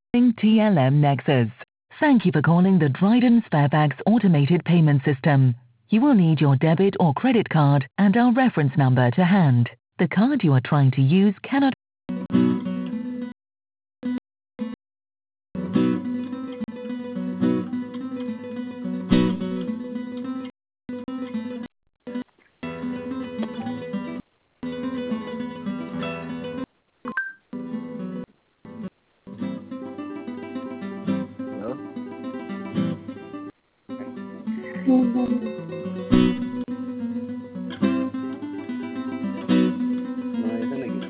TLM Nexus. Thank you for calling the Dryden Sparebags automated payment system. You will need your debit or credit card and our reference number to hand. The card you are trying to use cannot. Hello? Noise lagi.